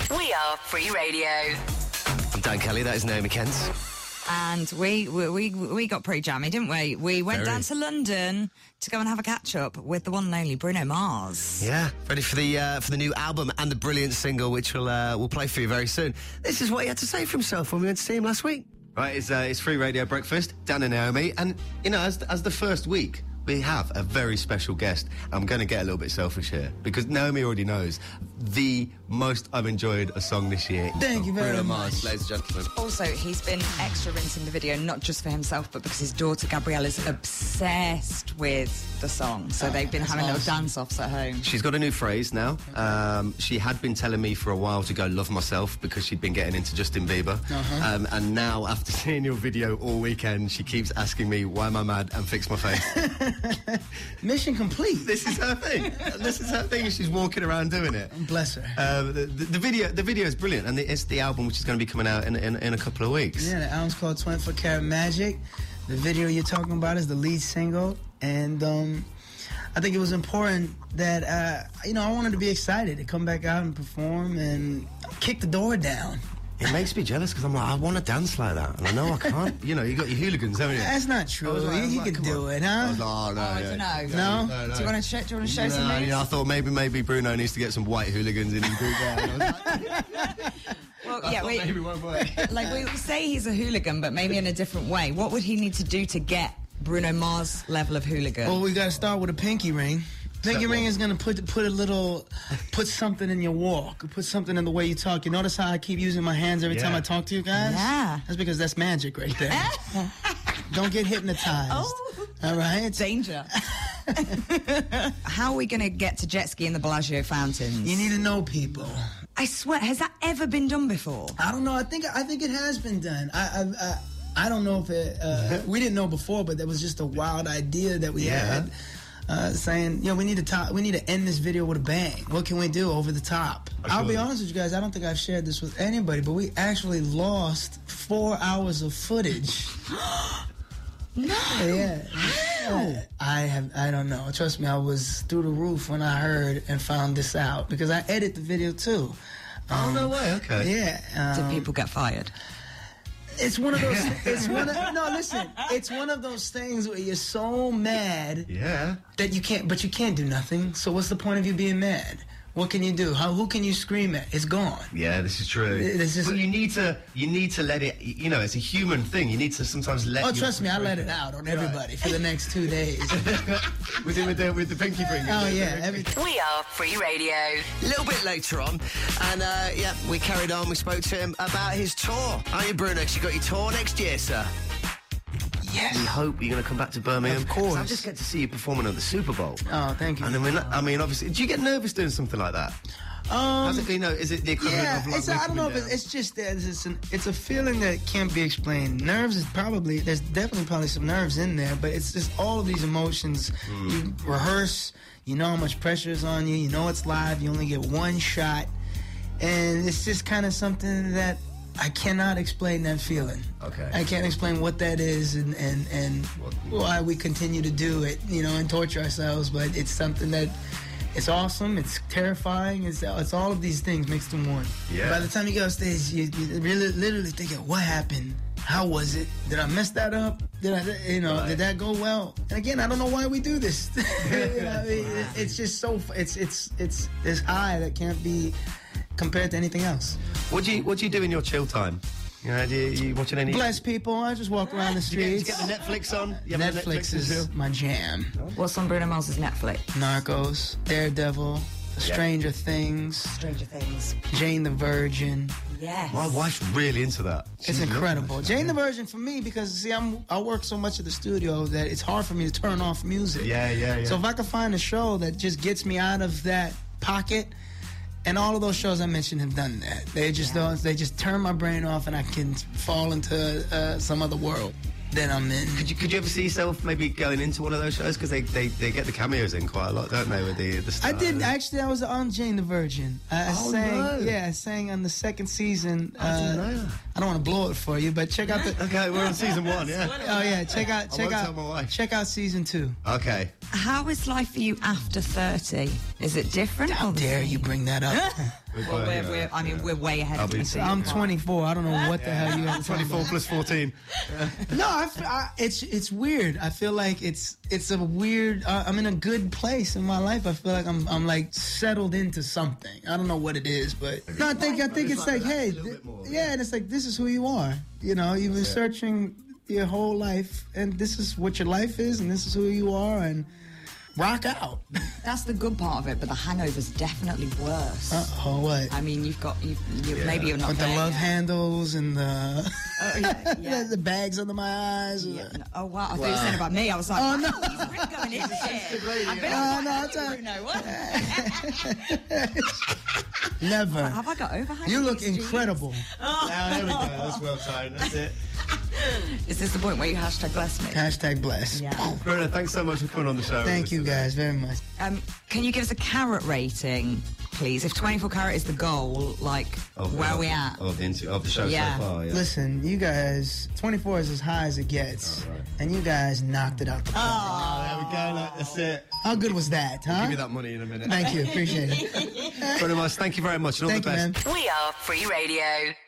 We are Free Radio. I'm Dan Kelly, that is Naomi Kent. And we got pretty jammy, didn't we? We went down to London to go and have a catch-up with the one and only Bruno Mars. Yeah, ready for the new album and the brilliant single, which we'll play for you very soon. This is what he had to say for himself when we went to see him last week. Right, it's Free Radio Breakfast, Dan and Naomi, and, you know, as the first week, we have a very special guest. I'm going to get a little bit selfish here, because Naomi already knows the most I've enjoyed a song this year. Thank you very Bruno much. Mars, ladies and gentlemen. Also, he's been extra rinsing the video, not just for himself, but because his daughter Gabrielle is obsessed with the song. So they've been having little dance-offs at home. She's got a new phrase now. She had been telling me for a while to go love myself because she'd been getting into Justin Bieber. And now, after seeing your video all weekend, she keeps asking me, why am I mad, and fix my face. Mission complete. This is her thing. This is her thing. She's walking around doing it. Bless her. The video is brilliant, and it's the album which is going to be coming out in a couple of weeks. Yeah, the album's called 24 Karat Magic. The video you're talking about is the lead single, and I think it was important that I wanted to be excited to come back out and perform and kick the door down. It makes me jealous because I'm like, I want to dance like that, and I know I can't. You know, you got your hooligans, haven't you? That's not true. You can do it, huh? Oh, no, I don't know. No? Do you want to show some moves? Yeah, I thought maybe Bruno needs to get some white hooligans in his group. Well, yeah, maybe it won't work. like we say he's a hooligan, but maybe in a different way. What would he need to do to get Bruno Mars level of hooligan? Well, we got to start with a pinky ring. Pinky ring is going to put something in your walk, put something in the way you talk. You notice how I keep using my hands every time I talk to you guys? Yeah. That's because that's magic right there. Don't get hypnotized. All right? Danger. How are we going to get to jet ski in the Bellagio fountains? You need to know people. I swear, has that ever been done before? I don't know. I think it has been done. I don't know if it. We didn't know before, but that was just a wild idea that we had. Saying, we need to end this video with a bang. What can we do over the top? I'll be honest with you guys, I don't think I've shared this with anybody, but we actually lost 4 hours of footage. No. Yeah. I don't know. Trust me, I was through the roof when I heard and found this out, because I edit the video too. Oh, no way, okay. Yeah. Did people get fired? It's one of those. It's one of those things where you're so mad that you can't do nothing. So what's the point of you being mad? What can you do? Who can you scream at? It's gone. Yeah, this is true. But you need to let it. You know, it's a human thing. You need to sometimes let. Oh, trust me, I let it out on everybody for the next 2 days. with the pinky ring. Oh yeah, everything. We are Free Radio. A little bit later on, and we carried on. We spoke to him about his tour. Are you, Bruno? You got your tour next year, sir? Yes. We hope you're going to come back to Birmingham. Of course. I just get to see you performing at the Super Bowl. Oh, thank you. And I mean, obviously, do you get nervous doing something like that? Is it the equivalent of like I don't know if it's just that it's a feeling that can't be explained. Nerves is there's definitely some nerves in there, but it's just all of these emotions. You rehearse, you know how much pressure is on you, you know it's live, you only get one shot, and it's just kind of something that I cannot explain that feeling. Okay. I can't explain what that is and why we continue to do it, and torture ourselves, but it's something that it's awesome, it's terrifying, it's all of these things mixed in one. Yeah. By the time you get on stage, you really literally thinking, what happened? How was it? Did I mess that up? Did that go well? And again, I don't know why we do this. It's just so it's this high that can't be compared to anything else. What do you do in your chill time? Do you watching any? Bless people. I just walk around the streets. Did you get the Netflix on? Netflix is my jam. What's on Bruno Mars' Netflix? Narcos, Daredevil, Stranger Things, Jane the Virgin. Yes. My wife's really into that. It's incredible. Jane the Virgin for me, because I work so much at the studio that it's hard for me to turn off music. Yeah. So if I can find a show that just gets me out of that pocket. And all of those shows I mentioned have done that. They just turn my brain off, and I can fall into some other world that I'm in. Could you ever see yourself maybe going into one of those shows? Because they get the cameos in quite a lot, don't they? With the stars. I did actually. I was on Jane the Virgin. I sang on the second season. I didn't know that. I don't want to blow it for you, but check out the. Okay, we're on season 1. Yeah. Oh yeah, check out tell my wife. check out season 2. Okay. How is life for you after 30? Is it different? How dare you bring that up? Well, we're way ahead of you. I'm 24. I don't know what the hell you have. 24 plus 14. No, it's weird. I feel like it's a weird. I'm in a good place in my life. I feel like I'm like settled into something. I don't know what it is, but no, I think it's like, hey, yeah, and it's like this is who you are. You know, you've been searching your whole life, and this is what your life is, and this is who you are, and rock out. That's the good part of it, but the hangover's definitely worse. Oh, what? I mean, maybe you're not with the there love yet. handles and the the bags under my eyes. Yeah. No. Oh wow! I thought you were saying about me. I was like, oh no, he's really going in here. I've been never. Have I got overhang? You look incredible. There we go. That's well timed. That's it. Is this the point where you #bless me? #bless. Yeah. Bruno, thanks so much for coming on the show. Thank you guys very much. Can you give us a carat rating, please? If 24 carat is the goal, like, where are we at? Of the show Yeah. so far, yeah. Listen, you guys, 24 is as high as it gets, and you guys knocked it out the park. Oh, there we go. That's it. How good was that, huh? I'll give you that money in a minute. Thank you, appreciate it. Bruno Mars, thank you very much, and all Thank the you, best. man. We are Free Radio.